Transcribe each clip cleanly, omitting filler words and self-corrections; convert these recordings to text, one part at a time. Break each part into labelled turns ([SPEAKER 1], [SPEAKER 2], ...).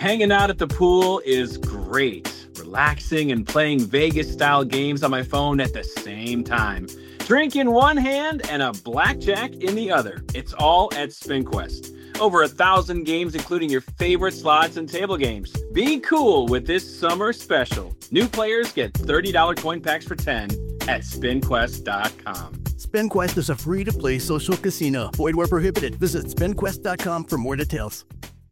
[SPEAKER 1] Hanging out at the pool is great. Relaxing and playing Vegas-style games on my phone at the same time. Drink in one hand and a blackjack in the other. It's all at SpinQuest. Over 1,000 games, including your favorite slots and table games. Be cool with this summer special. New players get $30 coin packs for 10 at SpinQuest.com.
[SPEAKER 2] SpinQuest is a free-to-play social casino. Void where prohibited. Visit SpinQuest.com for more details.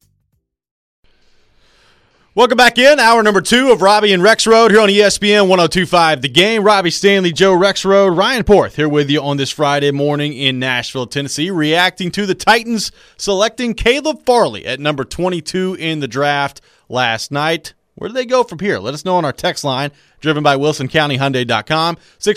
[SPEAKER 3] Welcome back in. Hour number 2 of Robbie and Rexrode here on ESPN 102.5 The Game. Robbie Stanley, Joe Rexrode, Ryan Porth here with you on this Friday morning in Nashville, Tennessee, reacting to the Titans selecting Caleb Farley at number 22 in the draft last night. Where do they go from here? Let us know on our text line, driven by WilsonCountyHyundai.com,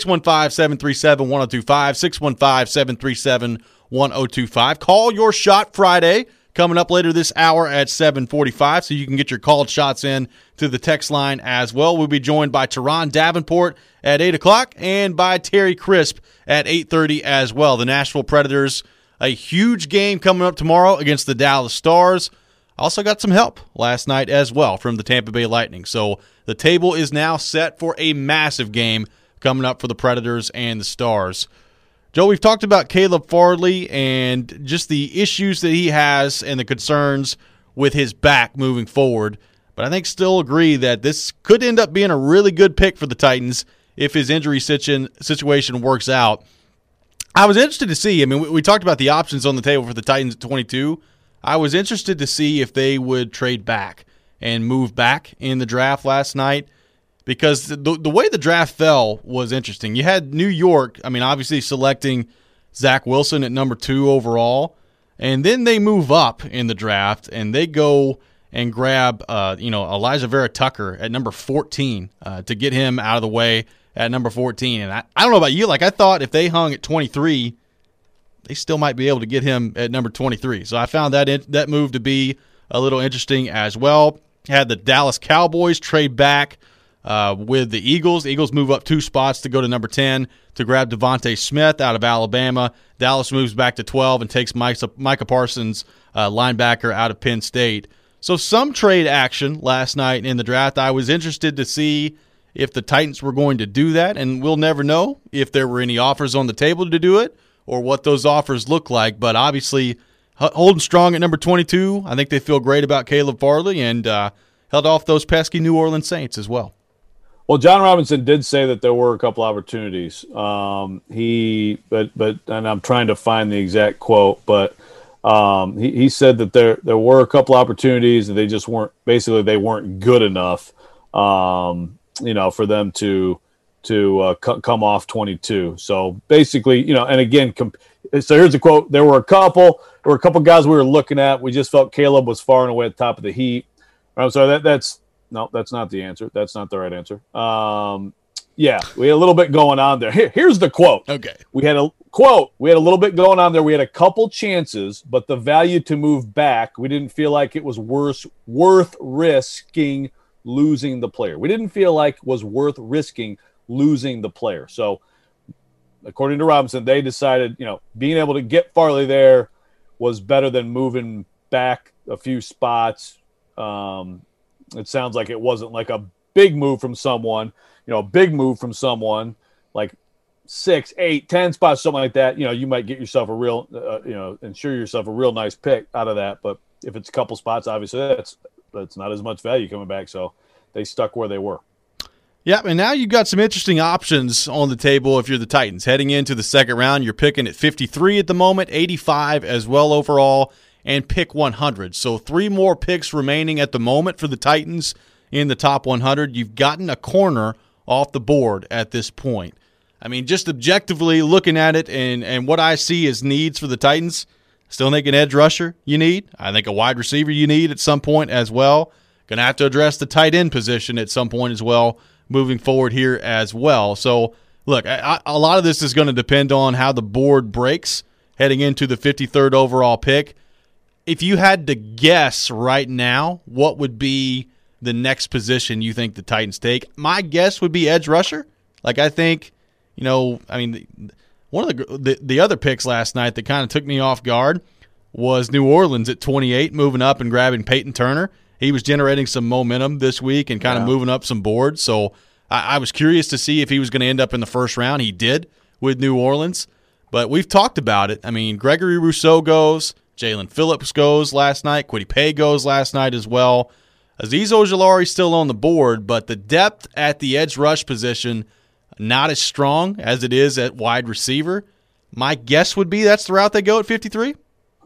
[SPEAKER 3] 615-737-1025, 615-737-1025. Call your shot Friday, coming up later this hour at 7:45, so you can get your called shots in to the text line as well. We'll be joined by Teron Davenport at 8 o'clock and by Terry Crisp at 8:30 as well. The Nashville Predators, a huge game coming up tomorrow against the Dallas Stars. Also got some help last night as well from the Tampa Bay Lightning. So the table is now set for a massive game coming up for the Predators and the Stars. Joe, we've talked about Caleb Farley and just the issues that he has and the concerns with his back moving forward, but I think still agree that this could end up being a really good pick for the Titans if his injury situation works out. I was interested to see, we talked about the options on the table for the Titans at 22. I was interested to see if they would trade back and move back in the draft last night, because the way the draft fell was interesting. You had New York, obviously selecting Zach Wilson at number 2 overall, and then they move up in the draft, and they go and grab Elijah Vera Tucker at number 14 to get him out of the way at number 14. And I don't know about you, I thought if they hung at 23, they still might be able to get him at number 23. So I found that move to be a little interesting as well. Had the Dallas Cowboys trade back with the Eagles. The Eagles move up 2 spots to go to number 10 to grab Devontae Smith out of Alabama. Dallas moves back to 12 and takes Micah Parsons, linebacker out of Penn State. So some trade action last night in the draft. I was interested to see if the Titans were going to do that, and we'll never know if there were any offers on the table to do it or what those offers look like. But obviously, holding strong at number 22, I think they feel great about Caleb Farley and held off those pesky New Orleans Saints as well.
[SPEAKER 4] Well, John Robinson did say that there were a couple opportunities. And I'm trying to find the exact quote, but he said that there were a couple opportunities and they just weren't good enough, for them to come off 22. So basically, and again, so here's the quote: there were a couple guys we were looking at. We just felt Caleb was far and away at the top of the heap. I'm sorry, that's not the answer. That's not the right answer. We had a little bit going on there. Here's the quote.
[SPEAKER 3] Okay.
[SPEAKER 4] We had a little bit going on there. We had a couple chances, but the value to move back, we didn't feel like it was worth risking losing the player. We didn't feel like it was worth risking losing the player. So according to Robinson, they decided, being able to get Farley there was better than moving back a few spots. It sounds like it wasn't like a big move from someone, like 6, 8, 10 spots, something like that. You might get yourself a real, ensure yourself a real nice pick out of that. But if it's a couple spots, obviously that's not as much value coming back. So they stuck where they were.
[SPEAKER 3] Yeah, and now you've got some interesting options on the table if you're the Titans. Heading into the second round, you're picking at 53 at the moment, 85 as well overall, and pick 100. So 3 more picks remaining at the moment for the Titans in the top 100. You've gotten a corner off the board at this point. Just objectively looking at it and what I see as needs for the Titans, still think an edge rusher you need. I think a wide receiver you need at some point as well. Going to have to address the tight end position at some point as well moving forward here as well. So, look, a lot of this is going to depend on how the board breaks heading into the 53rd overall pick. If you had to guess right now, what would be the next position you think the Titans take? My guess would be edge rusher. I think, one of the other picks last night that kind of took me off guard was New Orleans at 28, moving up and grabbing Peyton Turner. He was generating some momentum this week and kind of moving up some boards. So I was curious to see if he was going to end up in the first round. He did with New Orleans. But we've talked about it. I mean, Gregory Rousseau goes. Jalen Phillips goes last night. Kwity Paye goes last night as well. Azeez Ojulari's still on the board, but the depth at the edge rush position not as strong as it is at wide receiver. My guess would be that's the route they go at 53.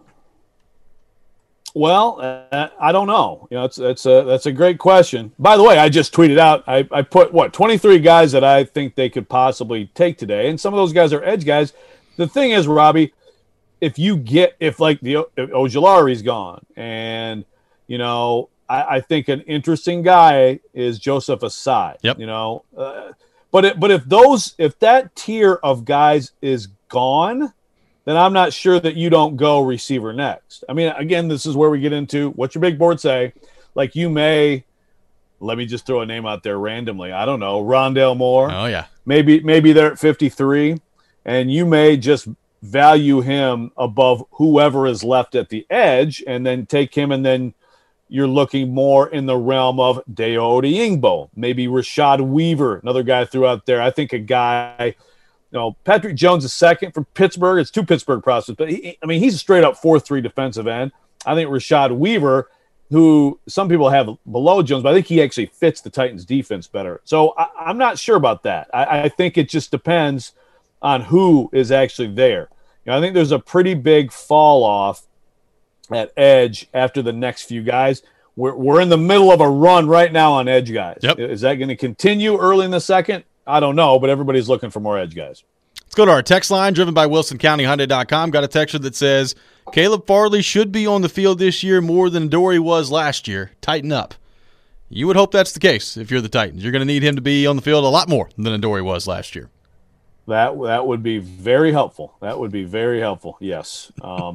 [SPEAKER 4] Well, I don't know. That's a great question. By the way, I just tweeted out. I put 23 guys that I think they could possibly take today, and some of those guys are edge guys. The thing is, Robbie, if Ojulari's gone, and I think an interesting guy is Joseph Asai.
[SPEAKER 3] Yep.
[SPEAKER 4] But if that tier of guys is gone, then I'm not sure that you don't go receiver next. I mean, again, this is where we get into what's your big board say. Like you may, let me just throw a name out there randomly. I don't know, Rondale Moore.
[SPEAKER 3] Oh yeah.
[SPEAKER 4] Maybe they're at 53, and you may just value him above whoever is left at the edge, and then take him, and then you're looking more in the realm of Dayo Odeyingbo, maybe Rashad Weaver, another guy threw out there. I think a guy, Patrick Jones is second from Pittsburgh. It's two Pittsburgh prospects, but he's a straight up 4-3 defensive end. I think Rashad Weaver, who some people have below Jones, but I think he actually fits the Titans defense better. So I'm not sure about that. I think it just depends on who is actually there. I think there's a pretty big fall off at edge after the next few guys. We're in the middle of a run right now on edge guys.
[SPEAKER 3] Yep.
[SPEAKER 4] Is that going to continue early in the second? I don't know, but everybody's looking for more edge guys.
[SPEAKER 3] Let's go to our text line, driven by WilsonCountyHyundai.com. Got a texter that says, Caleb Farley should be on the field this year more than Adoree was last year. Tighten up. You would hope that's the case if you're the Titans. You're going to need him to be on the field a lot more than Adoree was last year.
[SPEAKER 4] That would be very helpful. Yes.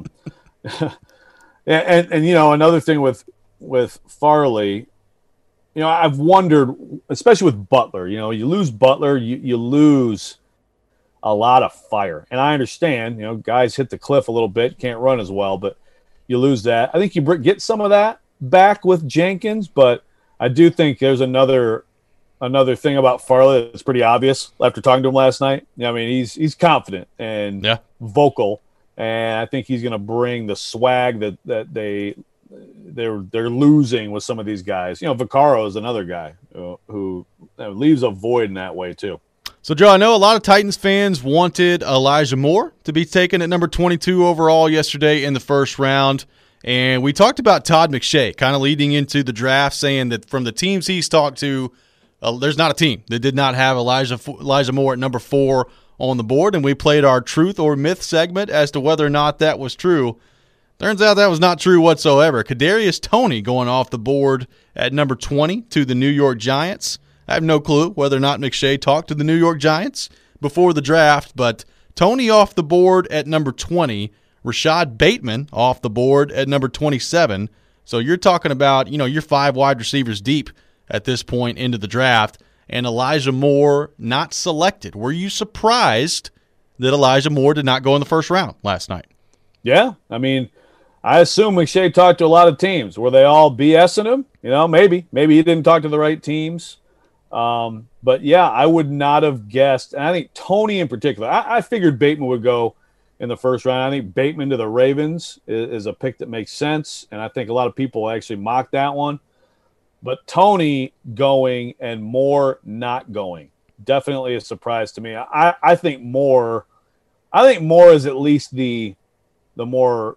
[SPEAKER 4] And another thing with Farley, I've wondered, especially with Butler, you lose Butler, you lose a lot of fire. And I understand, guys hit the cliff a little bit, can't run as well, but you lose that. I think you get some of that back with Jenkins, but I do think there's another thing about Farley that's pretty obvious after talking to him last night. He's confident and vocal, and I think he's going to bring the swag that they're losing with some of these guys. Vaccaro is another guy who leaves a void in that way too.
[SPEAKER 3] So, Joe, I know a lot of Titans fans wanted Elijah Moore to be taken at number 22 overall yesterday in the first round. And we talked about Todd McShay kind of leading into the draft, saying that from the teams he's talked to, there's not a team that did not have Elijah Moore at number 4 on the board. And we played our truth or myth segment as to whether or not that was true. Turns out that was not true whatsoever. Kadarius Toney going off the board at number 20 to the New York Giants. I have no clue whether or not McShay talked to the New York Giants before the draft, but Toney off the board at number 20, Rashad Bateman off the board at number 27. So you're talking about, you're 5 wide receivers deep at this point into the draft, and Elijah Moore not selected. Were you surprised that Elijah Moore did not go in the first round last night?
[SPEAKER 4] Yeah, I assume McShay talked to a lot of teams. Were they all BSing him? Maybe he didn't talk to the right teams. But yeah, I would not have guessed. And I think Toney in particular, I figured Bateman would go in the first round. I think Bateman to the Ravens is a pick that makes sense. And I think a lot of people actually mock that one, but Toney going and Moore not going, definitely a surprise to me. I think Moore is at least the more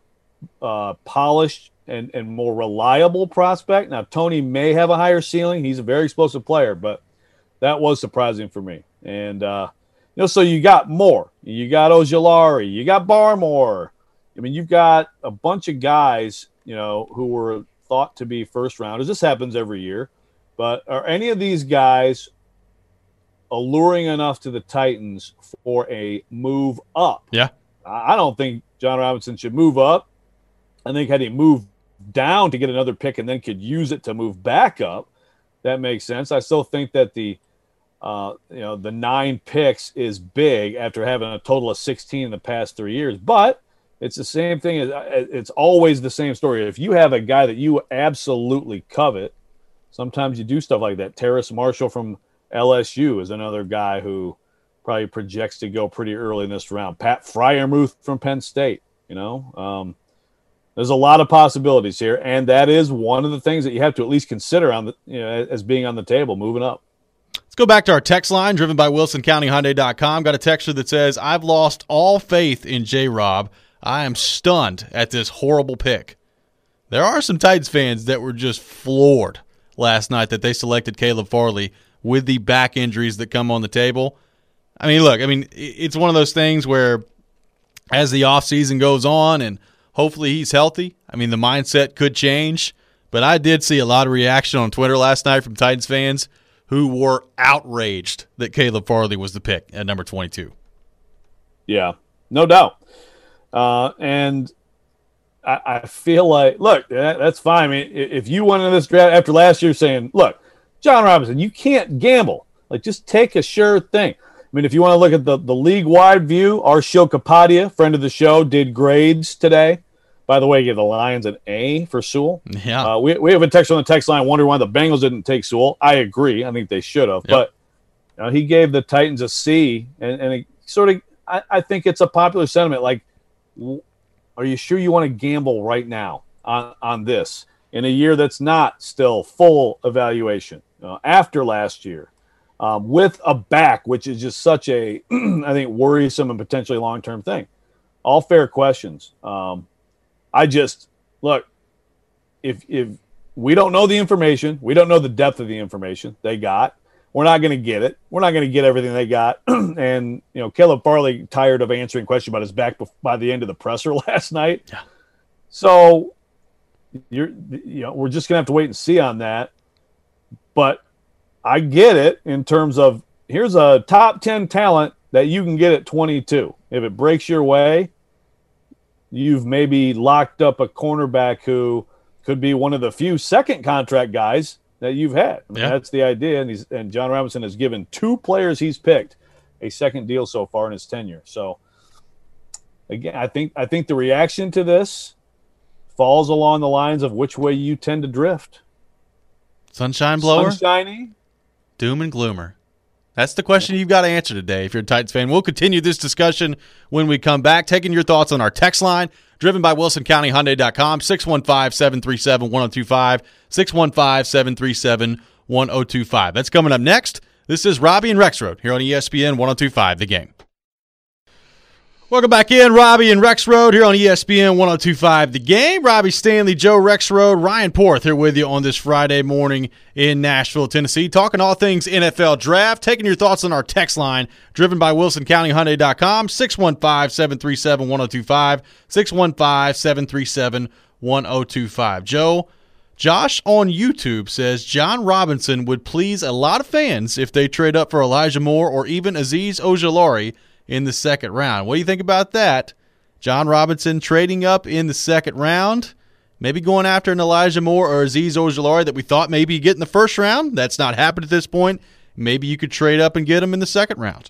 [SPEAKER 4] polished and more reliable prospect. Now, Toney may have a higher ceiling. He's a very explosive player, but that was surprising for me. And, so you got Moore, you got Ojulari, you got Barmore. You've got a bunch of guys, who were thought to be first rounders. This happens every year. But are any of these guys alluring enough to the Titans for a move up?
[SPEAKER 3] Yeah.
[SPEAKER 4] I don't think John Robinson should move up. I think had he moved down to get another pick and then could use it to move back up, that makes sense. I still think that the 9 picks is big after having a total of 16 in the past 3 years. But It's the same thing. It's always the same story. If you have a guy that you absolutely covet, sometimes you do stuff like that. Terrace Marshall from LSU is another guy who probably projects to go pretty early in this round. Pat Fryermuth from Penn State. There's a lot of possibilities here, and that is one of the things that you have to at least consider as being on the table moving up.
[SPEAKER 3] Let's go back to our text line, driven by WilsonCountyHyundai.com. Got a texter that says, I've lost all faith in J-Rob. I am stunned at this horrible pick. There are some Titans fans that were just floored last night that they selected Caleb Farley with the back injuries that come on the table. I mean, look, it's one of those things where as the offseason goes on and hopefully he's healthy, the mindset could change. But I did see a lot of reaction on Twitter last night from Titans fans who were outraged that Caleb Farley was the pick at number 22.
[SPEAKER 4] Yeah, no doubt. And I feel like, look, that's fine. If you went into this draft after last year saying, look, John Robinson, you can't gamble. Just take a sure thing. If you want to look at the league-wide view, Arshil Kapadia, friend of the show, did grades today. By the way, he gave the Lions an A for Sewell.
[SPEAKER 3] Yeah.
[SPEAKER 4] We have a text on the text line wondering why the Bengals didn't take Sewell. I agree. I think they should have. Yep. But he gave the Titans a C, and it sort of I think it's a popular sentiment. Are you sure you want to gamble right now on this in a year that's not still full evaluation after last year with a back, which is just such a, I think, worrisome and potentially long-term thing? All fair questions. Look, if we don't know the information, we don't know the depth of the information they got, we're not going to get it. We're not going to get everything they got. And, Caleb Farley tired of answering questions about his back by the end of the presser last night.
[SPEAKER 3] Yeah.
[SPEAKER 4] So we're just going to have to wait and see on that. But I get it in terms of here's a top 10 talent that you can get at 22. If it breaks your way, you've maybe locked up a cornerback who could be one of the few second contract guys that you've had. That's the idea. And John Robinson has given 2 players he's picked a second deal so far in his tenure. So again, I think the reaction to this falls along the lines of which way you tend to drift.
[SPEAKER 3] Sunshine blower?
[SPEAKER 4] Sunshiny?
[SPEAKER 3] Doom and gloomer. That's the question you've got to answer today if you're a Titans fan. We'll continue this discussion when we come back, taking your thoughts on our text line, driven by WilsonCountyHyundai.com, 615-737-1025, 615-737-1025. That's coming up next. This is Robbie and Rexroad here on ESPN 102.5 The Game. Welcome back in, Robbie and Rexroad here on ESPN 102.5 The Game. Robbie Stanley, Joe Rexroad, Ryan Porth here with you on this Friday morning in Nashville, Tennessee, talking all things NFL draft, taking your thoughts on our text line, driven by WilsonCountyHyundai.com, 615-737-1025, 615-737-1025. Josh on YouTube says John Robinson would please a lot of fans if they trade up for Elijah Moore or even Azeez Ojulari in the second round. What do you think about that? John Robinson trading up in the second round, maybe going after an Elijah Moore or Azeez Ojulari that we thought maybe you'd get in the first round. That's not happened at this point. Maybe you could trade up and get him in the second round.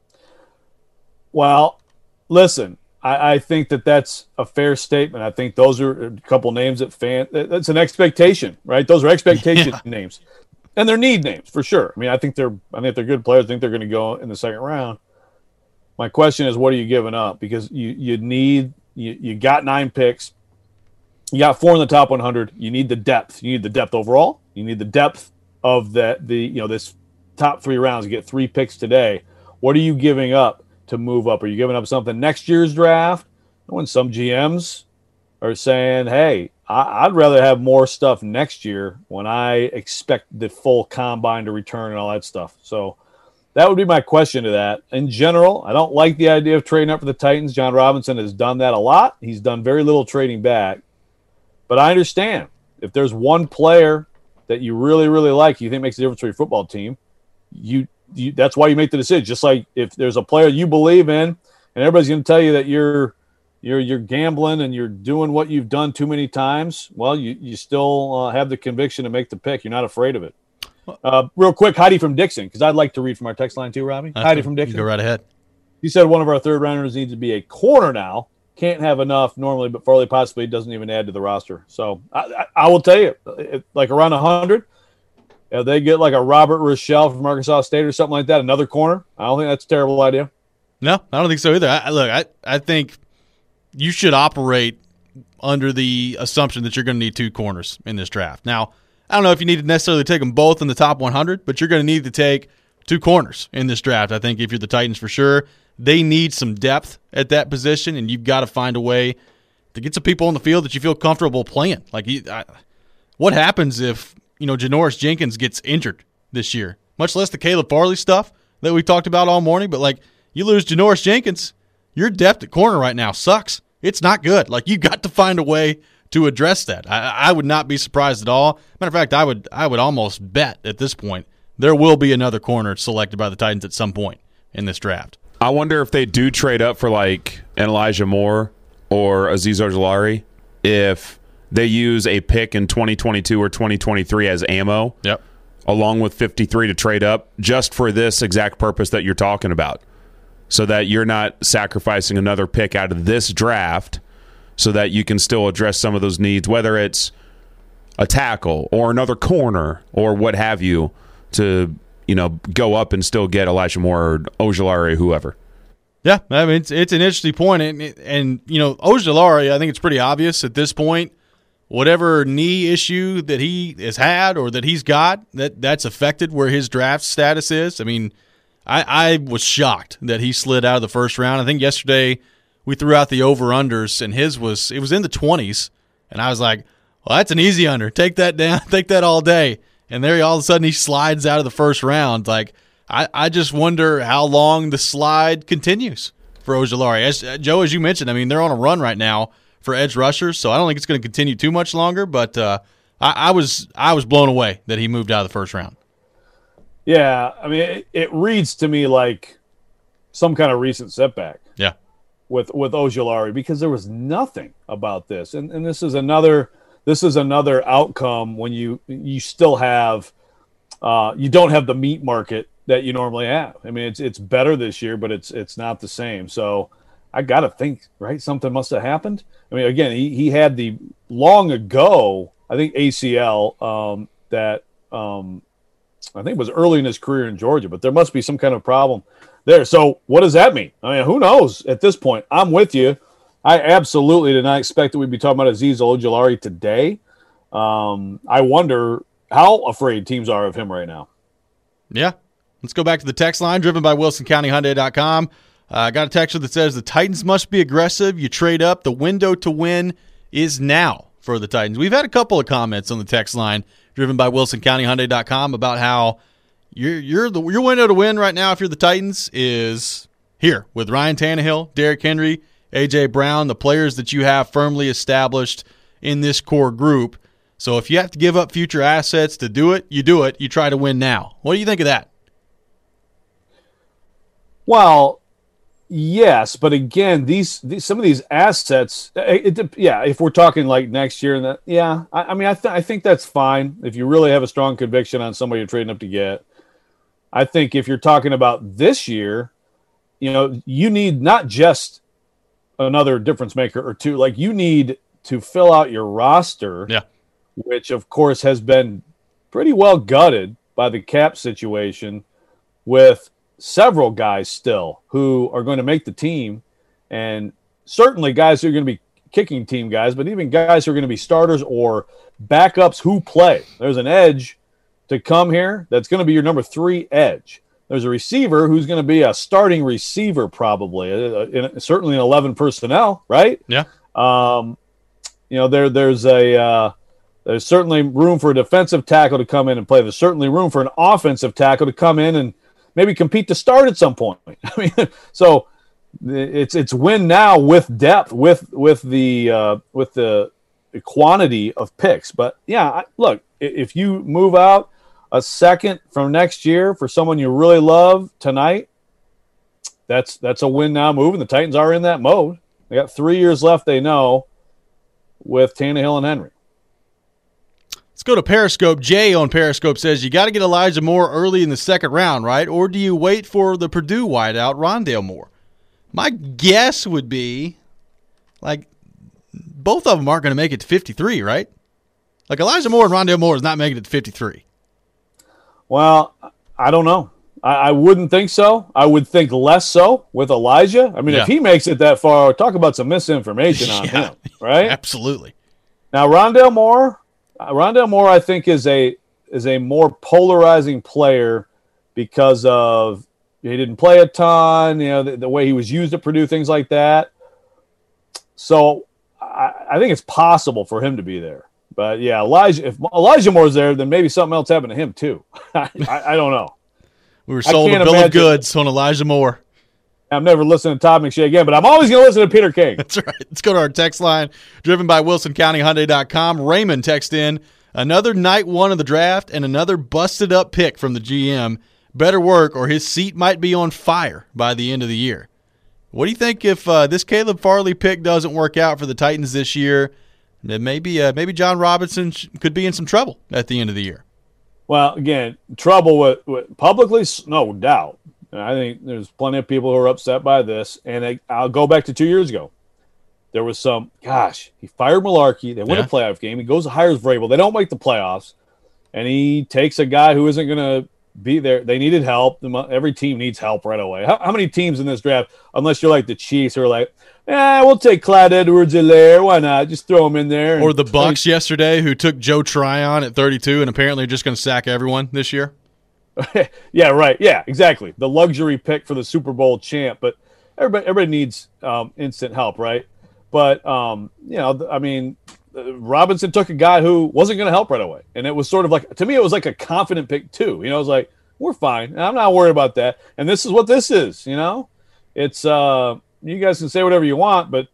[SPEAKER 4] Well, listen, I think that's a fair statement. I think those are a couple names that's an expectation, right? Those are expectation names. And they're need names for sure. I think they're good players. I think they're going to go in the second round. My question is, what are you giving up? Because you got 9 picks. You got 4 in the top 100. You need the depth. You need the depth overall. You need the depth of this top 3 rounds. You get 3 picks today. What are you giving up to move up? Are you giving up something next year's draft? When some GMs are saying, hey, I'd rather have more stuff next year when I expect the full combine to return and all that stuff. So that would be my question to that. In general, I don't like the idea of trading up for the Titans. John Robinson has done that a lot. He's done very little trading back. But I understand if there's one player that you really, really like, you think makes a difference for your football team, that's why you make the decision. Just like if there's a player you believe in and everybody's going to tell you that you're gambling and you're doing what you've done too many times, well, you still have the conviction to make the pick. You're not afraid of it. Real quick, Heidi from Dixon, because I'd like to read from our text line too, Robbie. Heidi from Dixon.
[SPEAKER 3] Go right ahead.
[SPEAKER 4] He said one of our third rounders needs to be a corner now. can't have enough normally, but Farley possibly doesn't even add to the roster. So I will tell you, like around 100, if they get like a Robert Rochelle from Arkansas State or something like that, another corner, I don't think that's a terrible idea.
[SPEAKER 3] No, I don't think so either. I think you should operate under the assumption that you're going to need 2 corners in this draft. Now, I don't know if you need to necessarily take them both in the top 100, but you're going to need to take 2 corners in this draft. I think if you're the Titans for sure, they need some depth at that position, and you've got to find a way to get some people on the field that you feel comfortable playing. What happens if Janoris Jenkins gets injured this year? Much less the Caleb Farley stuff that we talked about all morning, but you lose Janoris Jenkins, your depth at corner right now sucks. It's not good. You got to find a way to address that. I would not be surprised at all. Matter of fact, I would almost bet at this point there will be another corner selected by the Titans at some point in this draft.
[SPEAKER 5] I wonder if they do trade up for an Elijah Moore or Azeez Ojulari, if they use a pick in 2022 or 2023 as ammo, along with 53 to trade up just for this exact purpose that you're talking about, so that you're not sacrificing another pick out of this draft so that you can still address some of those needs, whether it's a tackle or another corner or what have you, to go up and still get Elijah Moore or Ojulari or whoever.
[SPEAKER 3] Yeah, I mean, it's an interesting point. And Ojulari, I think it's pretty obvious at this point, whatever knee issue that he has had or that he's got, that's affected where his draft status is. I mean, I was shocked that he slid out of the first round. I think yesterday we threw out the over-unders, and it was in the 20s. And I was like, well, that's an easy under. Take that down. Take that all day. And there, all of a sudden, he slides out of the first round. I just wonder how long the slide continues for Ojulari. Joe, as you mentioned, I mean, they're on a run right now for edge rushers, so I don't think it's going to continue too much longer. But I was blown away that he moved out of the first round.
[SPEAKER 4] Yeah, I mean, it reads to me like some kind of recent setback.
[SPEAKER 3] Yeah,
[SPEAKER 4] with Ojulari, because there was nothing about this, and this is another outcome when you still have you don't have the meat market that you normally have. I mean, it's better this year, but it's not the same. So I got to think, right? Something must have happened. I mean, again, he had the long ago, I think ACL that I think it was early in his career in Georgia, but there must be some kind of problem there. So what does that mean? I mean, who knows at this point? I'm with you. I absolutely did not expect that we'd be talking about Azeez Ojulari today. I wonder how afraid teams are of him right now.
[SPEAKER 3] Yeah. Let's go back to the text line, driven by WilsonCountyHyundai.com. I got a texter that says the Titans must be aggressive. You trade up. The window to win is now for the Titans. We've had a couple of comments on the text line, driven by WilsonCountyHyundai.com, about how your window to win right now, if you're the Titans, is here with Ryan Tannehill, Derrick Henry, A.J. Brown, the players that you have firmly established in this core group. So if you have to give up future assets to do it. You try to win now. What do you think of that?
[SPEAKER 4] Well, yes, but again, these some of these assets, if we're talking like next year, and that, I think that's fine if you really have a strong conviction on somebody you're trading up to get. I think if you're talking about this year, you need not just another difference maker or two. Like, you need to fill out your roster, which of course has been pretty well gutted by the cap situation, with several guys still who are going to make the team, and certainly guys who are going to be kicking team guys, but even guys who are going to be starters or backups who play. There's an edge to come here that's going to be your number 3 edge. There's a receiver who's going to be a starting receiver probably, certainly in 11 personnel, right?
[SPEAKER 3] Yeah.
[SPEAKER 4] There's certainly room for a defensive tackle to come in and play. There's certainly room for an offensive tackle to come in and maybe compete to start at some point. I mean, so it's win now with depth, with the quantity of picks. But yeah, look, if you move out a second from next year for someone you really love tonight, that's a win now move, and the Titans are in that mode. They got 3 years left, they know, with Tannehill and Henry.
[SPEAKER 3] Let's go to Periscope. Jay on Periscope says, you got to get Elijah Moore early in the second round, right? Or do you wait for the Purdue wideout, Rondale Moore? My guess would be like both of them aren't going to make it to 53, right? Like Elijah Moore and Rondale Moore is not making it to 53.
[SPEAKER 4] Well, I don't know. I wouldn't think so. I would think less so with Elijah. I mean, if he makes it that far, talk about some misinformation on him, right?
[SPEAKER 3] Absolutely.
[SPEAKER 4] Now, Rondale Moore, I think is a more polarizing player because of he didn't play a ton, the way he was used at Purdue, things like that. So I think it's possible for him to be there. But yeah, if Elijah Moore's there, then maybe something else happened to him too. I don't know.
[SPEAKER 3] We were sold a bill of goods on Elijah Moore.
[SPEAKER 4] I'm never listening to Todd McShay again, but I'm always going to listen to Peter King.
[SPEAKER 3] That's right. Let's go to our text line, driven by WilsonCountyHyundai.com. Raymond texted in, another night one of the draft and another busted up pick from the GM. Better work or his seat might be on fire by the end of the year. What do you think if this Caleb Farley pick doesn't work out for the Titans this year? Then maybe John Robinson could be in some trouble at the end of the year.
[SPEAKER 4] Well, again, trouble with publicly, no doubt. And I think there's plenty of people who are upset by this. And I'll go back to 2 years ago. There was he fired Malarkey. They win a playoff game. He goes and hires Vrabel. They don't make the playoffs. And he takes a guy who isn't going to be there. They needed help. Every team needs help right away. How many teams in this draft, unless you're like the Chiefs, who are like, we'll take Clyde Edwards-Helaire. Why not? Just throw him in there.
[SPEAKER 3] Or the Bucs yesterday, who took Joe Tryon at 32 and apparently are just going to sack everyone this year.
[SPEAKER 4] Yeah, right. Yeah, exactly. The luxury pick for the Super Bowl champ. But everybody needs instant help, right? But, Robinson took a guy who wasn't going to help right away. And it was sort of like, to me, it was like a confident pick too. It was like, we're fine. I'm not worried about that. And this is what this is, It's you guys can say whatever you want, but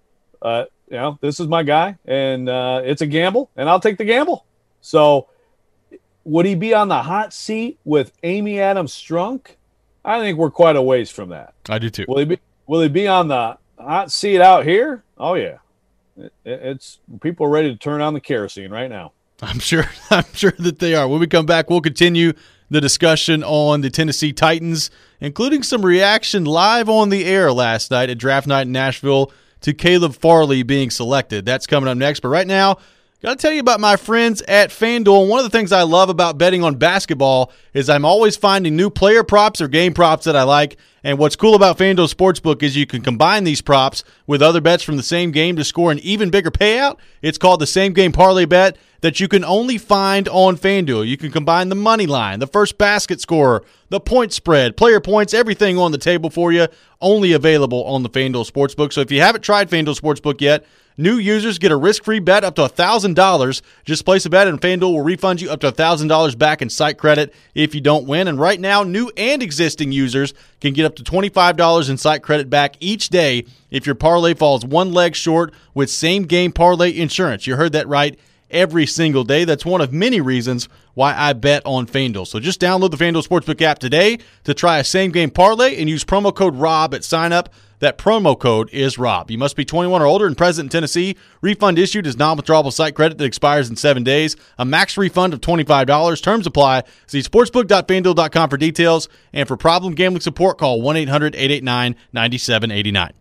[SPEAKER 4] this is my guy, and it's a gamble, and I'll take the gamble. So would he be on the hot seat with Amy Adams Strunk? I think we're quite a ways from that.
[SPEAKER 3] I do too.
[SPEAKER 4] Will he be on the hot seat out here? Oh yeah. It's people are ready to turn on the kerosene right now.
[SPEAKER 3] I'm sure that they are. When we come back, we'll continue the discussion on the Tennessee Titans, including some reaction live on the air last night at Draft Night in Nashville to Caleb Farley being selected. That's coming up next. But right now, got to tell you about my friends at FanDuel. One of the things I love about betting on basketball is I'm always finding new player props or game props that I like. And what's cool about FanDuel Sportsbook is you can combine these props with other bets from the same game to score an even bigger payout. It's called the Same Game Parlay Bet that you can only find on FanDuel. You can combine the money line, the first basket scorer, the point spread, player points, everything on the table for you, only available on the FanDuel Sportsbook. So if you haven't tried FanDuel Sportsbook yet, new users get a risk-free bet up to $1,000. Just place a bet and FanDuel will refund you up to $1,000 back in site credit if you don't win. And right now, new and existing users can get up to $25 in site credit back each day if your parlay falls one leg short with same-game parlay insurance. You heard that right. Every single day. That's one of many reasons why I bet on FanDuel. So just download the FanDuel Sportsbook app today to try a same-game parlay and use promo code ROB at sign-up. That promo code is ROB. You must be 21 or older and present in Tennessee. Refund issued is non-withdrawable site credit that expires in 7 days. A max refund of $25. Terms apply. See sportsbook.fanduel.com for details. And for problem gambling support, call 1-800-889-9789.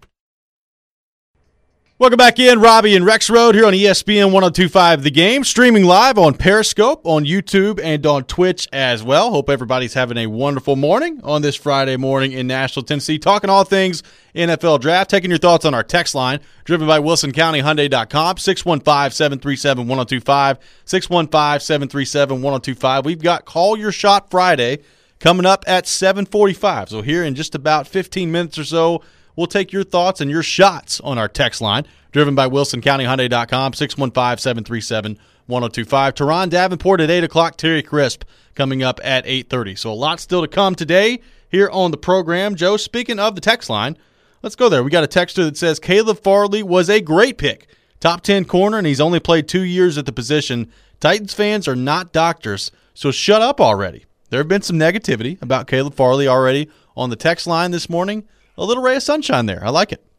[SPEAKER 3] Welcome back in, Robbie and Rex Road here on ESPN 102.5 The Game, streaming live on Periscope, on YouTube, and on Twitch as well. Hope everybody's having a wonderful morning on this Friday morning in Nashville, Tennessee, talking all things NFL Draft, taking your thoughts on our text line, driven by WilsonCountyHyundai.com, 615-737-1025, 615-737-1025. We've got Call Your Shot Friday coming up at 7:45. So here in just about 15 minutes or so, we'll take your thoughts and your shots on our text line, driven by WilsonCountyHyundai.com, 615-737-1025. Teron Davenport at 8 o'clock, Terry Crisp coming up at 8:30. So a lot still to come today here on the program. Joe, speaking of the text line, let's go there. We got a texter that says, Caleb Farley was a great pick. Top 10 corner, and he's only played 2 years at the position. Titans fans are not doctors, so shut up already. There have been some negativity about Caleb Farley already on the text line this morning. A little ray of sunshine there. I like it.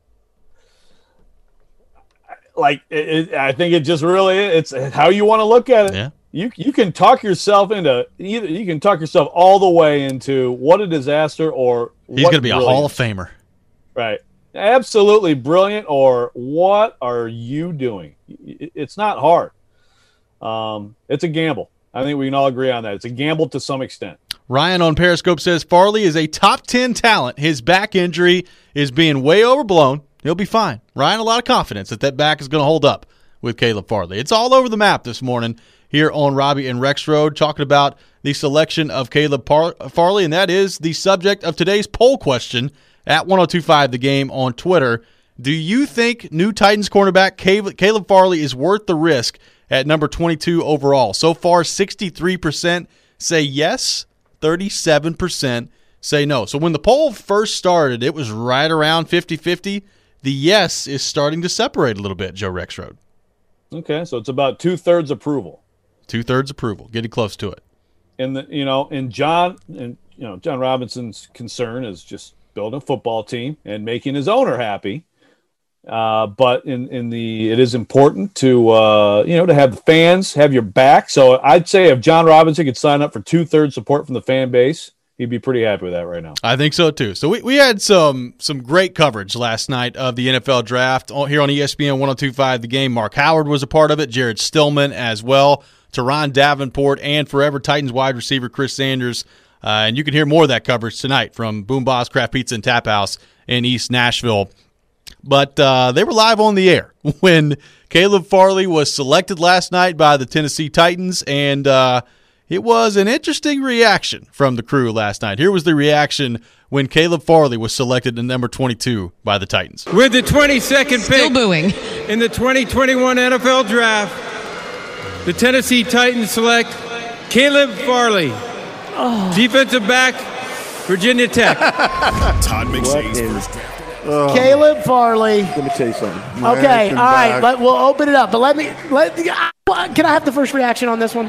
[SPEAKER 4] I think it just really it's how you want to look at it.
[SPEAKER 3] Yeah.
[SPEAKER 4] You can talk yourself into either. You can talk yourself all the way into what a disaster or
[SPEAKER 3] he's going to be a Hall of Famer.
[SPEAKER 4] Right. absolutely brilliant, or what are you doing? It's not hard. It's a gamble. I think we can all agree on that. It's a gamble to some extent.
[SPEAKER 3] Ryan on Periscope says Farley is a top 10 talent. His back injury is being way overblown. He'll be fine. Ryan, a lot of confidence that back is going to hold up with Caleb Farley. It's all over the map this morning here on Robbie and Rex Road, talking about the selection of Caleb Farley, and that is the subject of today's poll question at 1025 The Game on Twitter. Do you think new Titans cornerback Caleb Farley is worth the risk at number 22 overall? So far, 63% say yes, 37% say no. So when the poll first started, it was right around 50-50. The yes is starting to separate a little bit, Joe Rexrode.
[SPEAKER 4] Okay, so it's about 2/3 approval.
[SPEAKER 3] 2/3 approval, getting close to it.
[SPEAKER 4] And John Robinson's concern is just building a football team and making his owner happy. But it is important to to have the fans have your back. So I'd say if John Robinson could sign up for 2/3 support from the fan base, he'd be pretty happy with that right now.
[SPEAKER 3] I think so too. So we had some great coverage last night of the NFL draft here on ESPN 1025 The Game. Mark Howard was a part of it, Jared Stillman as well, Teron Davenport, and forever Titans wide receiver Chris Sanders. And you can hear more of that coverage tonight from Boom Boss Craft Pizza and Tap House in East Nashville. But they were live on the air when Caleb Farley was selected last night by the Tennessee Titans, and it was an interesting reaction from the crew last night. Here was the reaction when Caleb Farley was selected at number 22 by the Titans.
[SPEAKER 6] With the 22nd
[SPEAKER 7] Still
[SPEAKER 6] pick
[SPEAKER 7] booing.
[SPEAKER 6] in the 2021 NFL Draft, the Tennessee Titans select Caleb Farley, defensive back, Virginia Tech.
[SPEAKER 8] Todd McShay's first draft.
[SPEAKER 9] Caleb Farley.
[SPEAKER 10] Let me tell you something.
[SPEAKER 9] Okay, all right. We'll open it up. But can I have the first reaction on this one?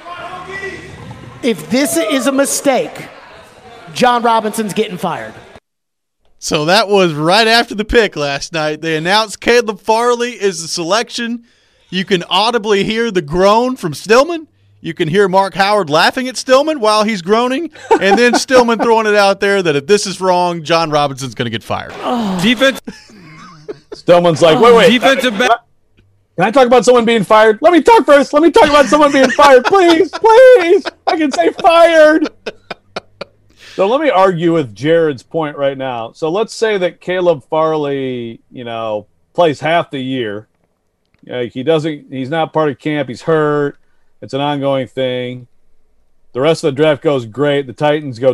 [SPEAKER 9] If this is a mistake, John Robinson's getting fired.
[SPEAKER 3] So that was right after the pick last night. They announced Caleb Farley is the selection. You can audibly hear the groan from Stillman. You can hear Mark Howard laughing at Stillman while he's groaning, and then Stillman throwing it out there that if this is wrong, John Robinson's going to get fired.
[SPEAKER 6] Defense.
[SPEAKER 4] Stillman's like, wait.
[SPEAKER 6] Defensive back.
[SPEAKER 4] Can I talk about someone being fired? Let me talk first. Let me talk about someone being fired, please. I can say fired. So let me argue with Jared's point right now. So let's say that Caleb Farley, plays half the year. He's not part of camp. He's hurt. It's an ongoing thing. The rest of the draft goes great. The Titans go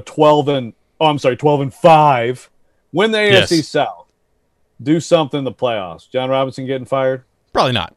[SPEAKER 4] 12-5. Win the AFC South. Do something in the playoffs. John Robinson getting fired?
[SPEAKER 3] Probably not.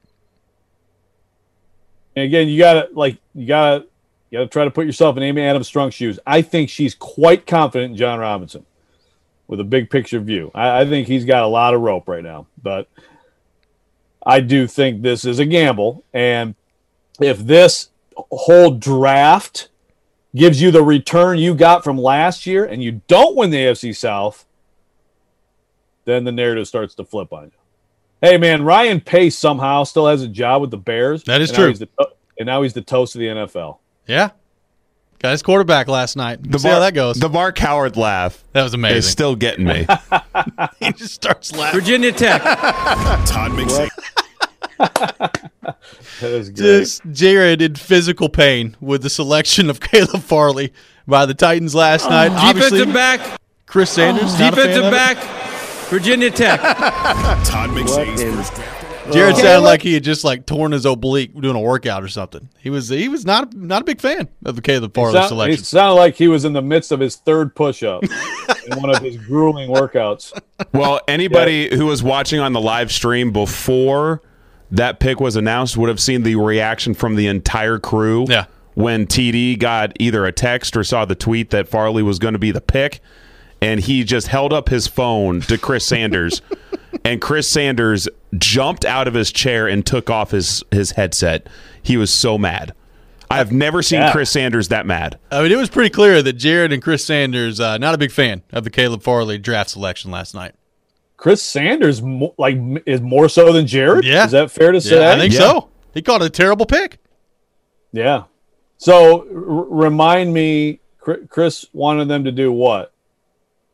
[SPEAKER 4] And again, you gotta try to put yourself in Amy Adams Strunk's shoes. I think she's quite confident in John Robinson with a big picture view. I think he's got a lot of rope right now, but I do think this is a gamble. And if this whole draft gives you the return you got from last year and you don't win the AFC South, then the narrative starts to flip on you. Hey, man, Ryan Pace somehow still has a job with the Bears.
[SPEAKER 3] That is true.
[SPEAKER 4] And now he's the toast of the NFL.
[SPEAKER 3] Yeah. Got his quarterback last night. See how that goes.
[SPEAKER 5] The Mark Howard laugh.
[SPEAKER 3] That was amazing.
[SPEAKER 5] Is still getting me.
[SPEAKER 3] He just starts laughing.
[SPEAKER 6] Virginia Tech.
[SPEAKER 8] Todd McShay.
[SPEAKER 4] That is great.
[SPEAKER 3] Just Jared in physical pain with the selection of Caleb Farley by the Titans last night. Obviously,
[SPEAKER 6] Defensive back.
[SPEAKER 3] Chris Sanders. Not a fan
[SPEAKER 6] Defensive
[SPEAKER 3] of it.
[SPEAKER 6] back, Virginia Tech.
[SPEAKER 8] Todd McShay's first draft.
[SPEAKER 3] Jared sounded like he had just torn his oblique doing a workout or something. He was not a big fan of the Caleb Farley selection.
[SPEAKER 4] He sounded like he was in the midst of his third push-up in one of his grueling workouts.
[SPEAKER 5] Well, anybody who was watching on the live stream before that pick was announced would have seen the reaction from the entire crew when TD got either a text or saw the tweet that Farley was going to be the pick, and he just held up his phone to Chris Sanders, and Chris Sanders jumped out of his chair and took off his headset. He was so mad. I have never seen Chris Sanders that mad.
[SPEAKER 3] I mean, it was pretty clear that Jared and Chris Sanders not a big fan of the Caleb Farley draft selection last night.
[SPEAKER 4] Chris Sanders is more so than Jared?
[SPEAKER 3] Yeah.
[SPEAKER 4] Is that fair to say?
[SPEAKER 3] I think so. He called it a terrible pick.
[SPEAKER 4] Yeah. So remind me, Chris wanted them to do what?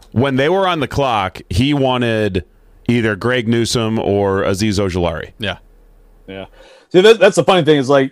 [SPEAKER 5] when they were on the clock, he wanted either Greg Newsome or Azeez Ojulari.
[SPEAKER 3] Yeah.
[SPEAKER 4] Yeah. See, that's the funny thing is, like,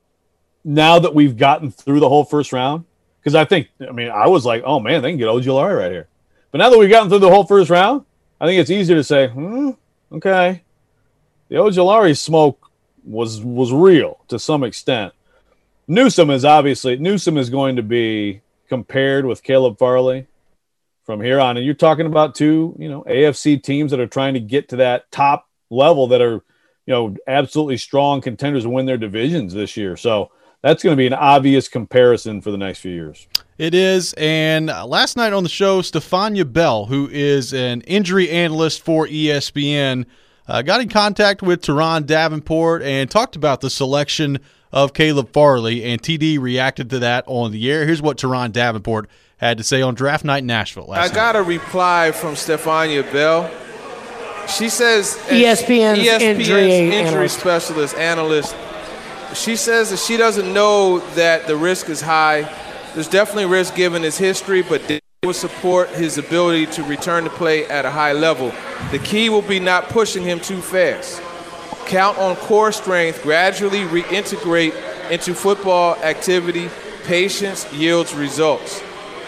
[SPEAKER 4] now that we've gotten through the whole first round, because I was like, oh, man, they can get Ojulari right here. But now that we've gotten through the whole first round, I think it's easier to say, okay. The Ojulari smoke was real to some extent. Newsome is going to be compared with Caleb Farley from here on. And you're talking about two, AFC teams that are trying to get to that top level that are, absolutely strong contenders to win their divisions this year. So that's going to be an obvious comparison for the next few years.
[SPEAKER 3] It is. And last night on the show, Stephania Bell, who is an injury analyst for ESPN, got in contact with Teron Davenport and talked about the selection of Caleb Farley, and TD reacted to that on the air. Here's what Teron Davenport had to say on Draft Night in Nashville last night.
[SPEAKER 7] I got a reply from Stephania Bell. She says
[SPEAKER 9] ESPN's
[SPEAKER 7] injury specialist, analyst. She says that she doesn't know that the risk is high. There's definitely risk given his history, but they will support his ability to return to play at a high level. The key will be not pushing him too fast. Count on core strength, gradually reintegrate into football activity. Patience yields results.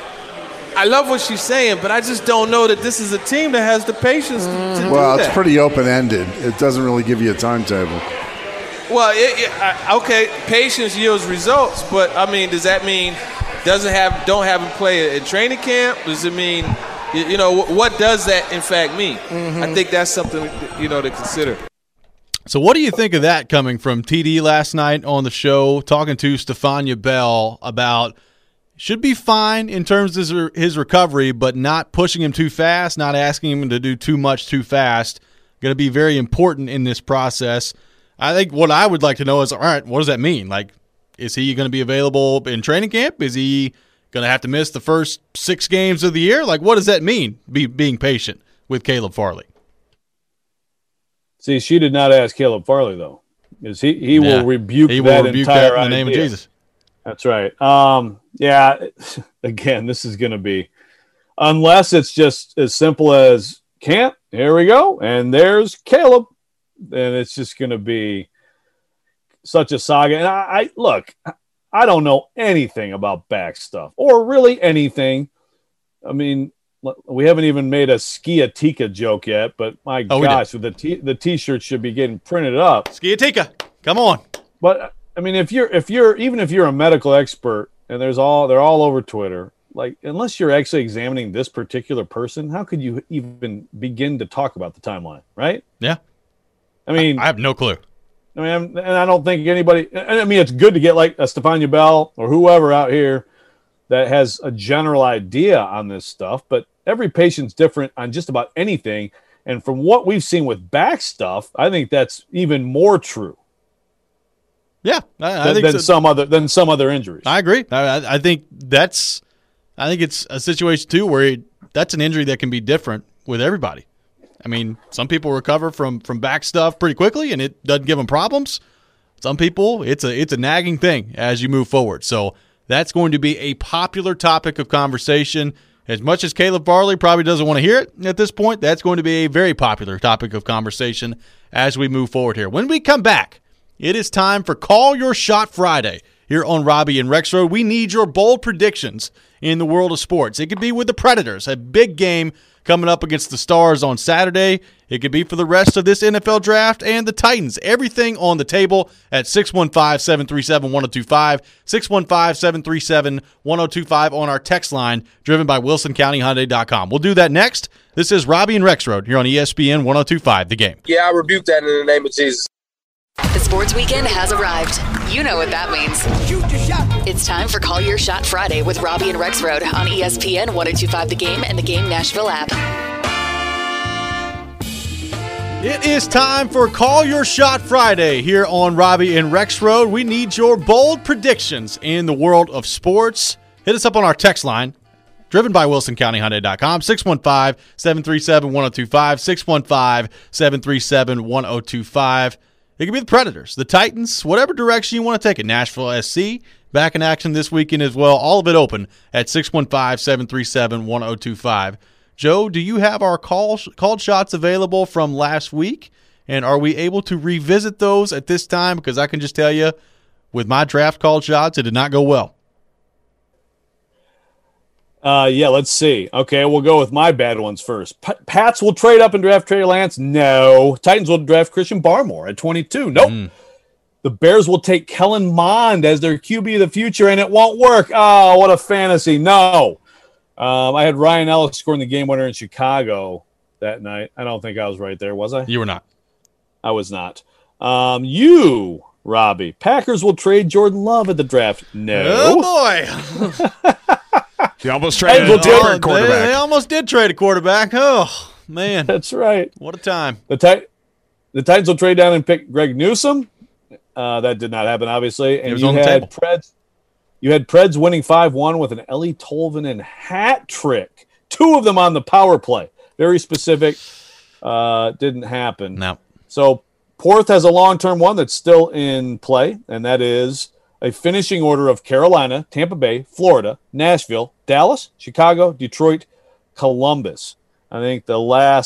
[SPEAKER 7] I love what she's saying, but I just don't know that this is a team that has the patience to do that.
[SPEAKER 10] Well, it's pretty open-ended. It doesn't really give you a timetable.
[SPEAKER 7] Well, okay, patience yields results, but I mean, does that mean don't have him play at training camp? Does it mean, what does that in fact mean? I think that's something to consider.
[SPEAKER 3] So what do you think of that coming from TD last night on the show, talking to Stephania Bell about should be fine in terms of his recovery, but not pushing him too fast, not asking him to do too much too fast, going to be very important in this process. I think what I would like to know is, all right, what does that mean? Like, is he going to be available in training camp? Is he going to have to miss the first 6 games of the year? Like, what does that mean, being patient with Caleb Farley?
[SPEAKER 4] See, she did not ask Caleb Farley, though. Is he will rebuke that entire
[SPEAKER 3] in the name
[SPEAKER 4] idea.
[SPEAKER 3] of Jesus.
[SPEAKER 4] That's right. Again, this is going to be, unless it's just as simple as camp, here we go, and there's Caleb, then it's just going to be such a saga. And I don't know anything about back stuff or really anything. I mean, we haven't even made a Skiatika joke yet, but my gosh, the T-shirt should be getting printed up.
[SPEAKER 3] Skiatika, come on.
[SPEAKER 4] But I mean, if you're a medical expert and they're all over Twitter, like, unless you're actually examining this particular person, how could you even begin to talk about the timeline, right?
[SPEAKER 3] Yeah.
[SPEAKER 4] I mean,
[SPEAKER 3] I have no clue.
[SPEAKER 4] I mean, and I don't think anybody. I mean, it's good to get like a Stephania Bell or whoever out here that has a general idea on this stuff, but every patient's different on just about anything. And from what we've seen with back stuff, I think that's even more true.
[SPEAKER 3] Yeah, I think
[SPEAKER 4] than some other injuries.
[SPEAKER 3] I agree. I think it's a situation too where that's an injury that can be different with everybody. I mean, some people recover from back stuff pretty quickly and it doesn't give them problems. Some people, it's a nagging thing as you move forward. So that's going to be a popular topic of conversation. As much as Caleb Farley probably doesn't want to hear it at this point, that's going to be a very popular topic of conversation as we move forward here. When we come back, it is time for Call Your Shot Friday here on Robbie and Rexroad. We need your bold predictions in the world of sports. It could be with the Predators, a big game coming up against the Stars on Saturday. It could be for the rest of this NFL draft and the Titans. Everything on the table at 615-737-1025, 615-737-1025 on our text line, driven by WilsonCountyHyundai.com. We'll do that next. This is Robbie and Rexroad here on ESPN 1025, The Game.
[SPEAKER 11] Yeah, I rebuke that in the name of Jesus.
[SPEAKER 12] The sports weekend has arrived. You know what that means. Shoot your shot. It's time for Call Your Shot Friday with Robbie and Rexroad on ESPN 1025 The Game and the Game Nashville app.
[SPEAKER 3] It is time for Call Your Shot Friday here on Robbie and Rexroad. We need your bold predictions in the world of sports. Hit us up on our text line, driven by WilsonCountyHyundai.com, 615-737-1025, 615-737-1025. It could be the Predators, the Titans, whatever direction you want to take it. Nashville SC, back in action this weekend as well. All of it open at 615-737-1025. Joe, do you have our called shots available from last week? And are we able to revisit those at this time? Because I can just tell you, with my draft called shots, it did not go well.
[SPEAKER 4] Yeah, let's see. Okay, we'll go with my bad ones first. Pats will trade up and draft Trey Lance. No. Titans will draft Christian Barmore at 22. Nope. The Bears will take Kellen Mond as their QB of the future, and it won't work. Oh, what a fantasy. No. I had Ryan Ellis scoring the game winner in Chicago that night. I don't think I was right there, was I?
[SPEAKER 3] You were not.
[SPEAKER 4] I was not. You, Robbie. Packers will trade Jordan Love at the draft. No.
[SPEAKER 3] Oh, boy.
[SPEAKER 5] They almost traded a different quarterback.
[SPEAKER 3] They almost did trade a quarterback. Oh, man.
[SPEAKER 4] That's right.
[SPEAKER 3] What a time.
[SPEAKER 4] The Titans will trade down and pick Greg Newsome. That did not happen, obviously. And you had Preds winning 5-1 with an Ellie Tolvanen hat trick. 2 of them on the power play. Very specific. Didn't happen.
[SPEAKER 3] No.
[SPEAKER 4] So Porth has a long-term one that's still in play, and that is a finishing order of Carolina, Tampa Bay, Florida, Nashville, Dallas, Chicago, Detroit, Columbus. I think the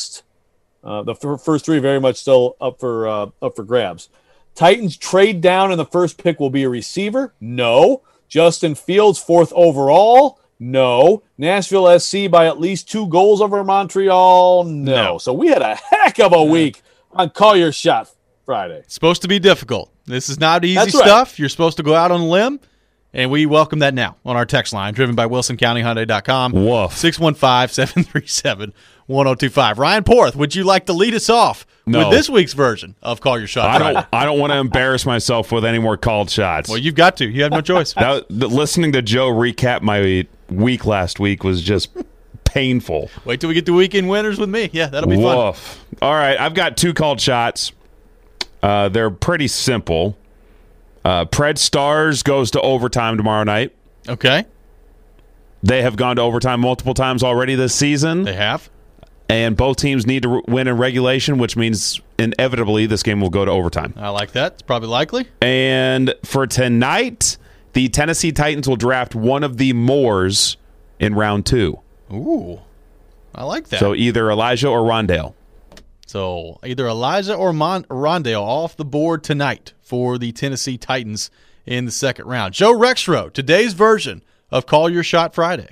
[SPEAKER 4] first 3 very much still up for grabs. Titans trade down, and the first pick will be a receiver. No. Justin Fields, 4th overall. No. Nashville SC by at least 2 goals over Montreal. No. So we had a heck of a week on Call Your Shot Friday.
[SPEAKER 3] It's supposed to be difficult. This is not easy
[SPEAKER 4] That's right.
[SPEAKER 3] stuff. You're supposed to go out on a limb, and we welcome that now on our text line, driven by WilsonCountyHyundai.com.
[SPEAKER 5] Woof.
[SPEAKER 3] 615-737-1025. Ryan Porth, would you like to lead us off with this week's version of Call Your Shot Friday?
[SPEAKER 5] I don't want to embarrass myself with any more called shots.
[SPEAKER 3] Well, you've got to. You have no choice.
[SPEAKER 5] Listening to Joe recap my week last week was just painful.
[SPEAKER 3] Wait till we get to weekend winners with me. Yeah, that'll be fun.
[SPEAKER 5] Woof. All right, I've got 2 called shots. They're pretty simple. Pred Stars goes to overtime tomorrow night.
[SPEAKER 3] Okay.
[SPEAKER 5] They have gone to overtime multiple times already this season.
[SPEAKER 3] They have.
[SPEAKER 5] And both teams need to win in regulation, which means inevitably this game will go to overtime.
[SPEAKER 3] I like that. It's probably likely.
[SPEAKER 5] And for tonight, the Tennessee Titans will draft one of the Moores in round 2.
[SPEAKER 3] Ooh. I like that.
[SPEAKER 5] So either Elijah or Rondale.
[SPEAKER 3] So either Elijah or Rondale off the board tonight for the Tennessee Titans in the second round. Joe Rexroad, today's version of Call Your Shot Friday.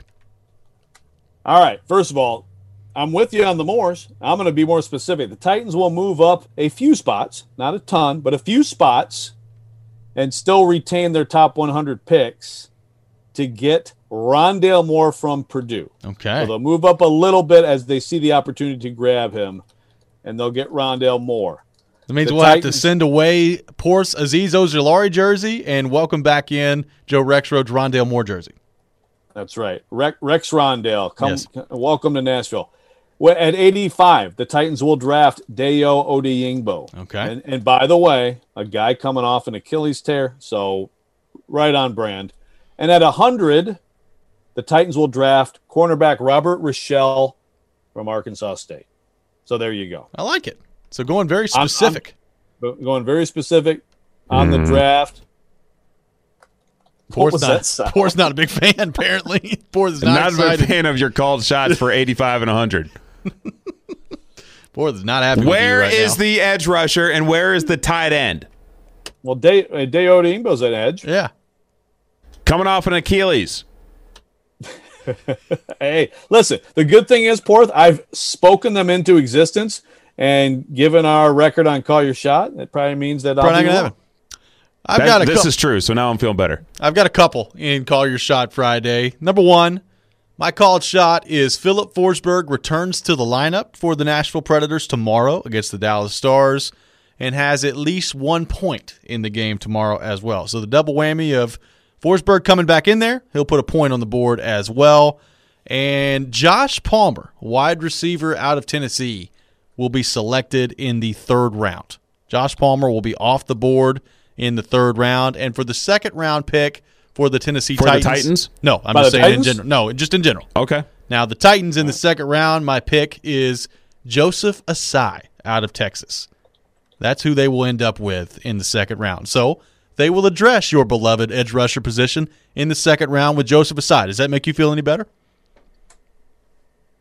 [SPEAKER 4] All right. First of all, I'm with you on the Moores. I'm going to be more specific. The Titans will move up a few spots, not a ton, but a few spots, and still retain their top 100 picks to get Rondale Moore from Purdue.
[SPEAKER 3] Okay.
[SPEAKER 4] So they'll move up a little bit as they see the opportunity to grab him, and they'll get Rondale Moore.
[SPEAKER 3] That means we'll have to send away Porth's Azeez Ojulari jersey and welcome back in Joe Rexroad's Rondale Moore jersey.
[SPEAKER 4] That's right. Rex Rondale, welcome to Nashville. Well, at 85, the Titans will draft Dayo Odeyingbo.
[SPEAKER 3] Okay.
[SPEAKER 4] And by the way, a guy coming off an Achilles tear, so right on brand. And at 100, the Titans will draft cornerback Robert Rochelle from Arkansas State. So there you go.
[SPEAKER 3] I like it. So going very specific.
[SPEAKER 4] I'm going very specific on the draft.
[SPEAKER 3] Porth's not a big fan, apparently. Porth is not
[SPEAKER 5] a big fan of your called shots for 85 and 100.
[SPEAKER 3] Porth is not happy with you
[SPEAKER 5] Where
[SPEAKER 3] right
[SPEAKER 5] is
[SPEAKER 3] now.
[SPEAKER 5] the edge rusher and where is the tight end?
[SPEAKER 4] Well, Dayo Odeyingbo's at edge.
[SPEAKER 3] Yeah.
[SPEAKER 5] Coming off an Achilles.
[SPEAKER 4] Hey, listen, the good thing is, Porth, I've spoken them into existence, and given our record on Call Your Shot, it probably means that I'll be wrong.
[SPEAKER 5] This is true, so now I'm feeling better.
[SPEAKER 3] I've got a couple in Call Your Shot Friday. Number 1, my called shot is Philip Forsberg returns to the lineup for the Nashville Predators tomorrow against the Dallas Stars and has at least 1 point in the game tomorrow as well. So the double whammy of Forsberg coming back in there, he'll put a point on the board as well. And Josh Palmer, wide receiver out of Tennessee, will be selected in the 3rd round. Josh Palmer will be off the board in the 3rd round. And for the 2nd round pick for the Tennessee Titans.
[SPEAKER 5] For the Titans?
[SPEAKER 3] No, I'm just saying in general. No, just in general.
[SPEAKER 5] Okay.
[SPEAKER 3] Now, the Titans in the 2nd round, my pick is Joseph Asai out of Texas. That's who they will end up with in the 2nd round. So they will address your beloved edge rusher position in the 2nd round with Joseph Asai. Does that make you feel any better?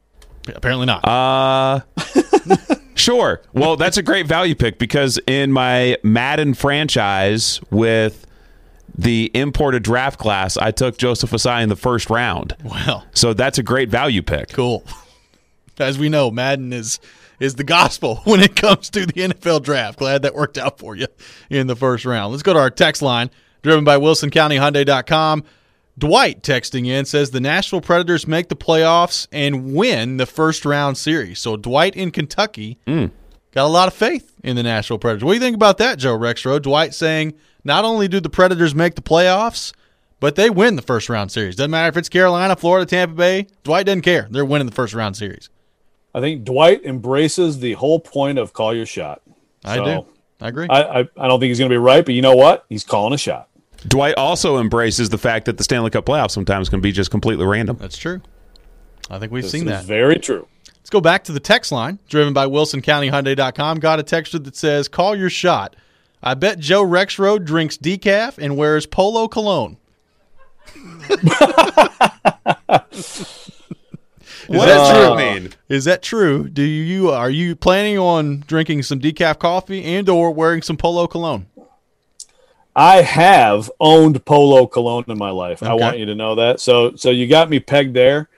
[SPEAKER 3] Apparently not.
[SPEAKER 5] Sure. Well, that's a great value pick because in my Madden franchise with the imported draft class, I took Joseph Ossai in the first round.
[SPEAKER 3] Wow.
[SPEAKER 5] So that's a great value pick.
[SPEAKER 3] Cool. As we know, Madden is the gospel when it comes to the NFL draft. Glad that worked out for you in the first round. Let's go to our text line, driven by WilsonCountyHyundai.com. Dwight texting in says the Nashville Predators make the playoffs and win the first-round series. So Dwight in Kentucky got a lot of faith in the Nashville Predators. What do you think about that, Joe Rexroad? Dwight saying not only do the Predators make the playoffs, but they win the first-round series. Doesn't matter if it's Carolina, Florida, Tampa Bay. Dwight doesn't care. They're winning the first-round series.
[SPEAKER 4] I think Dwight embraces the whole point of call your shot.
[SPEAKER 3] I do. I agree.
[SPEAKER 4] I don't think he's going to be right, but you know what? He's calling a shot.
[SPEAKER 5] Dwight also embraces the fact that the Stanley Cup playoffs sometimes can be just completely random.
[SPEAKER 3] That's true. I think we've
[SPEAKER 4] This
[SPEAKER 3] seen
[SPEAKER 4] is
[SPEAKER 3] that.
[SPEAKER 4] very true.
[SPEAKER 3] Let's go back to the text line, driven by WilsonCountyHyundai.com. Got a texter that says, call your shot. I bet Joe Rexroad drinks decaf and wears Polo cologne.
[SPEAKER 5] What does that mean?
[SPEAKER 3] Is that true? Are you planning on drinking some decaf coffee and or wearing some Polo cologne?
[SPEAKER 4] I have owned Polo cologne in my life.
[SPEAKER 3] Okay.
[SPEAKER 4] I want you to know that. So you got me pegged there.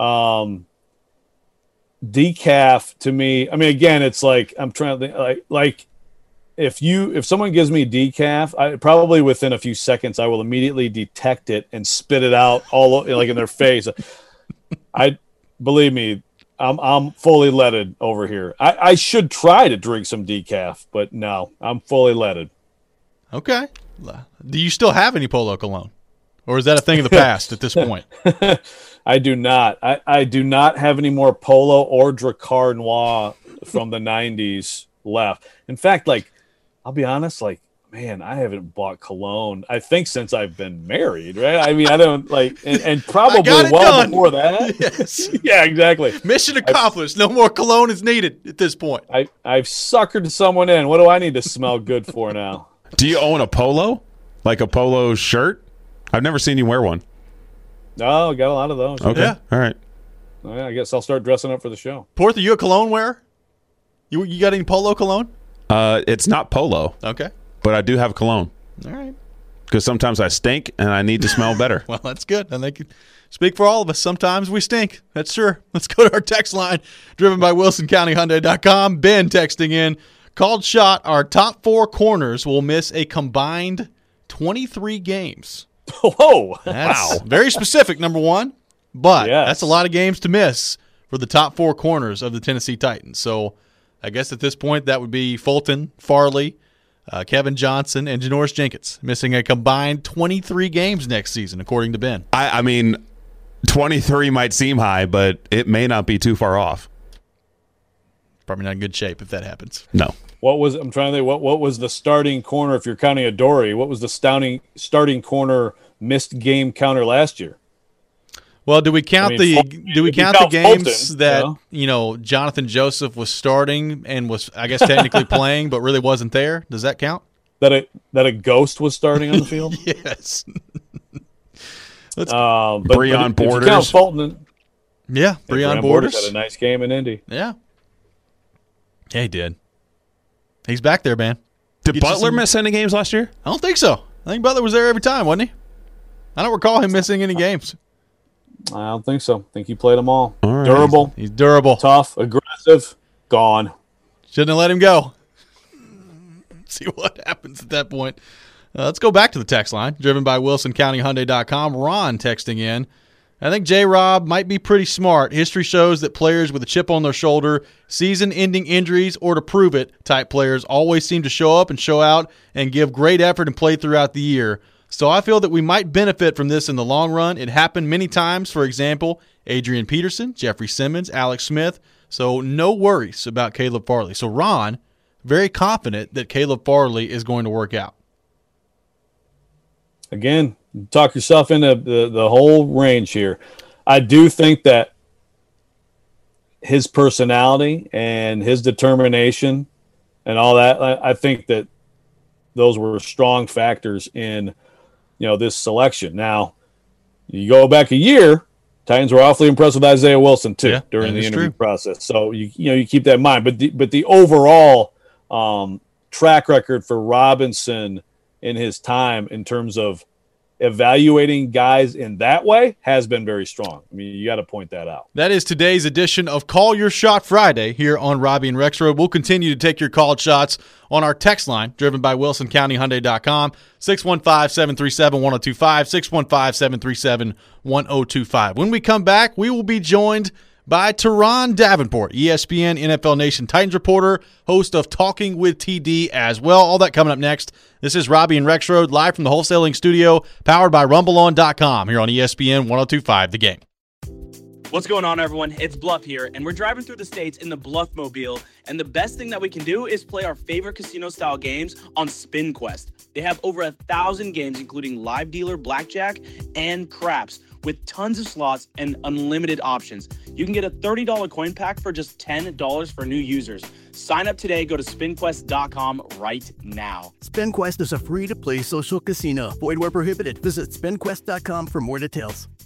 [SPEAKER 4] Decaf to me, I mean, again, it's like I'm trying to think, like if someone gives me decaf, I probably within a few seconds I will immediately detect it and spit it out all like in their face. Believe me, I'm fully leaded over here. I should try to drink some decaf, but no, I'm fully leaded.
[SPEAKER 3] Okay. Do you still have any Polo cologne? Or is that a thing of the past at this point?
[SPEAKER 4] I do not. I do not have any more Polo or Drakkar Noir from the 90s left. In fact, like, I'll be honest, like, man, I haven't bought cologne, I think, since I've been married, right? I mean, I don't, like, and probably well
[SPEAKER 3] done.
[SPEAKER 4] before that.
[SPEAKER 3] Yes.
[SPEAKER 4] Yeah, exactly.
[SPEAKER 3] Mission accomplished. No more cologne is needed at this point.
[SPEAKER 4] I've suckered someone in. What do I need to smell good for now?
[SPEAKER 5] Do you own a polo? Like a polo shirt? I've never seen you wear one.
[SPEAKER 4] No, got a lot of those.
[SPEAKER 5] Okay.
[SPEAKER 3] Yeah.
[SPEAKER 5] All right.
[SPEAKER 4] I guess I'll start dressing up for the show.
[SPEAKER 3] Porth, are you a cologne wearer? You got any Polo cologne?
[SPEAKER 5] It's not polo.
[SPEAKER 3] Okay.
[SPEAKER 5] But I do have cologne.
[SPEAKER 3] All right.
[SPEAKER 5] Because sometimes I stink and I need to smell better.
[SPEAKER 3] Well, that's good. And they can speak for all of us. Sometimes we stink. That's sure. Let's go to our text line, driven by WilsonCountyHyundai.com. Ben texting in, called shot, our top four corners will miss a combined 23 games.
[SPEAKER 4] Whoa.
[SPEAKER 3] That's very specific, number one. But that's a lot of games to miss for the top four corners of the Tennessee Titans. So I guess at this point that would be Fulton, Farley, Kevin Johnson, and Janoris Jenkins missing a combined 23 games next season, according to Ben.
[SPEAKER 5] I mean, 23 might seem high, but it may not be too far off.
[SPEAKER 3] Probably not in good shape if that happens.
[SPEAKER 5] No.
[SPEAKER 4] I'm trying to think, what was the starting corner, if you're counting Adoree, what was the starting corner missed game counter last year?
[SPEAKER 3] Well, do we count the games
[SPEAKER 4] Fulton,
[SPEAKER 3] that Jonathan Joseph was starting and was, I guess, technically playing but really wasn't there? Does that count?
[SPEAKER 4] That a ghost was starting on the field?
[SPEAKER 3] Yes.
[SPEAKER 5] Breon Borders.
[SPEAKER 4] If you count Fulton,
[SPEAKER 3] Breon Borders
[SPEAKER 4] had a nice game in Indy.
[SPEAKER 3] Yeah, he did. He's back there, man.
[SPEAKER 5] Did Butler miss any games last year?
[SPEAKER 3] I don't think so. I think Butler was there every time, wasn't he? I don't recall him missing any games.
[SPEAKER 4] I don't think so. I think he played them all.
[SPEAKER 5] Right.
[SPEAKER 4] Durable.
[SPEAKER 3] He's durable.
[SPEAKER 4] Tough. Aggressive. Gone.
[SPEAKER 3] Shouldn't have let him go. See what happens at that point. Let's go back to the text line, driven by WilsonCountyHyundai.com. Ron texting in, I think J-Rob might be pretty smart. History shows that players with a chip on their shoulder, season-ending injuries, or to prove it type players always seem to show up and show out and give great effort and play throughout the year. So I feel that we might benefit from this in the long run. It happened many times. For example, Adrian Peterson, Jeffrey Simmons, Alex Smith. So no worries about Caleb Farley. So Ron, very confident that Caleb Farley is going to work out.
[SPEAKER 4] Again, talk yourself into the whole range here. I do think that his personality and his determination and all that, I think that those were strong factors in this selection. Now, you go back a year, Titans were awfully impressed with Isaiah Wilson too during the interview process. So you keep that in mind. But the overall track record for Robinson in his time in terms of evaluating guys in that way has been very strong. I mean, you got to point that out.
[SPEAKER 3] That is today's edition of Call Your Shot Friday here on Robbie and Rexroad. We'll continue to take your called shots on our text line, driven by WilsonCountyHyundai.com, 615-737-1025, 615-737-1025. When we come back, we will be joined by Teron Davenport, ESPN NFL Nation Titans reporter, host of Talking with TD as well. All that coming up next. This is Robbie and Rexroad live from the wholesaling studio, powered by RumbleOn.com here on ESPN 102.5 The Game.
[SPEAKER 13] What's going on, everyone? It's Bluff here, and we're driving through the states in the Bluff-mobile, and the best thing that we can do is play our favorite casino-style games on SpinQuest. They have over 1,000 games, including live dealer, blackjack, and craps, with tons of slots and unlimited options. You can get a $30 coin pack for just $10 for new users. Sign up today. Go to SpinQuest.com right now.
[SPEAKER 2] SpinQuest is a free-to-play social casino. Void where prohibited. Visit SpinQuest.com for more details.